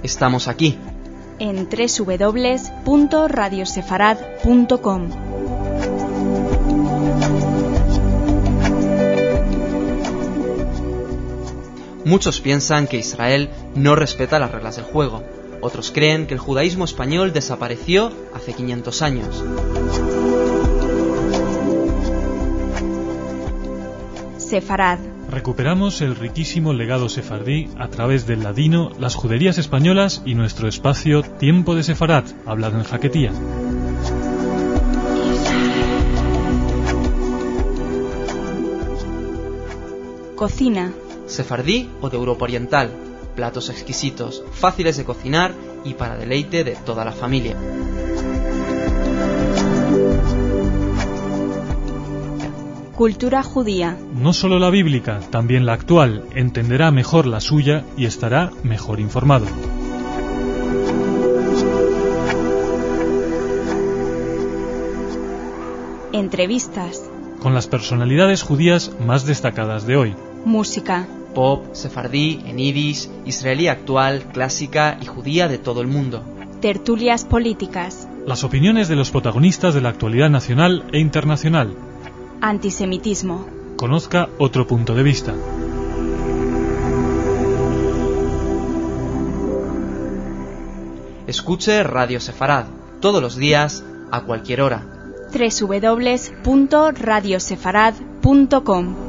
estamos aquí. En www.radiosefarad.com. Muchos piensan que Israel no respeta las reglas del juego. Otros creen que el judaísmo español desapareció hace 500 años. Sefarad. Recuperamos el riquísimo legado sefardí a través del ladino, las juderías españolas y nuestro espacio Tiempo de Sefarad, hablado en jaquetía. Cocina. Sefardí o de Europa Oriental, platos exquisitos, fáciles de cocinar y para deleite de toda la familia. Cultura judía. No solo la bíblica, también la actual, entenderá mejor la suya y estará mejor informado. Entrevistas. Con las personalidades judías más destacadas de hoy. Música. Pop, sefardí, en yiddish, israelí actual, clásica y judía de todo el mundo. Tertulias políticas. Las opiniones de los protagonistas de la actualidad nacional e internacional. Antisemitismo. Conozca otro punto de vista. Escuche Radio Sefarad, todos los días, a cualquier hora. www.radiosefarad.com.